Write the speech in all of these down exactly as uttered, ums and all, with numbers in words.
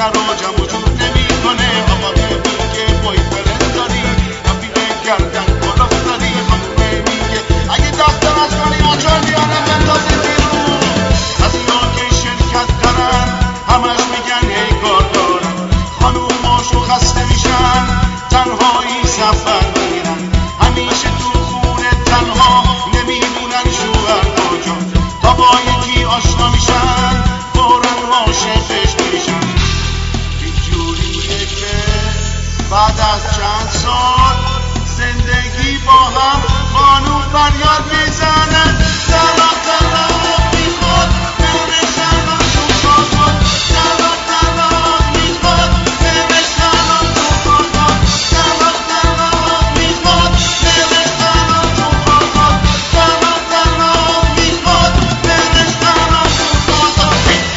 خر و جمع وجود نمیکنه. آقا میگه بوی فرند داری رفیقه گردن بالا داری. خانومه میگه اگه دفتر از کنی آچار بیاره بندازی بیرون. از اینا که شرکت دارن همش میگن ای کار دارن. خانوماشو خسته میشن تنهایی سفر میرن. همیشه تو خونه تنها نمیمونن شوهر کجا. تا با یکی آشنا میشن فوراً عاشقش میشن. اینجوریه که بعد از چند سال زندگی با هم خانوم فریاد میزنن طلاق طلاق میخواد برش الان تو کار. طلاق طلاق میخواد برش الان تو کار. طلاق طلاق میخواد برش الان تو کار. طلاق طلاق میخواد برش الان تو کار.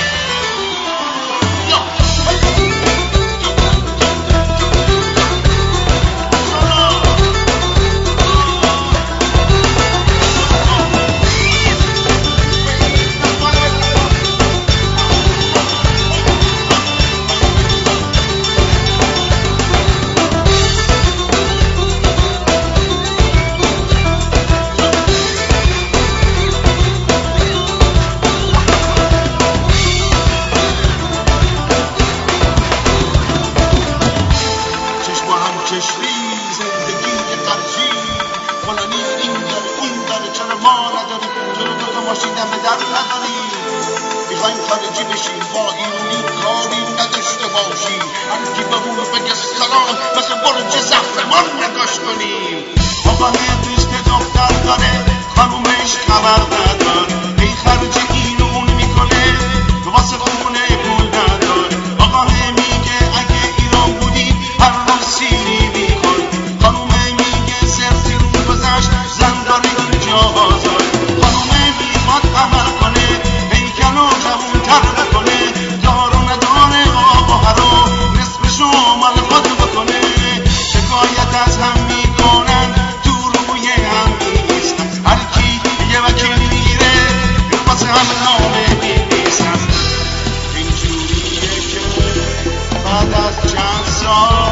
چشمی زندگی ترجیح فلانی این داره اون داره چرا ما نداریم؟ چرا دوتا ماشین دم به در نداریم؟ میخوایم خارجی بشیم با ایرونی کاری نداشته باشیم. هرکی به اون بگه سلام مثل برج زهرمان نگاش کنیم. آقا امروز که دختر داره خانومش خبر نداره. ای خرج این و اون میکنه واسه خونه پول نداره. آقا میگه اگه ایران بودی هر روز سیری میخور. خانومه میگه سرسی رو گذشت زن داره اینجا آزاد. خانومه میخواد عمل کنه هیکل و جوون‌تر بکنه. دار و نداره آقا هرو نصفشو مال خود بکنه. شکایت از هم میکنن تو روی هم میستن. هر کی یه وکیل میره واسه هم نامه می‌نویسن. اینجوریه که بعد از چند سال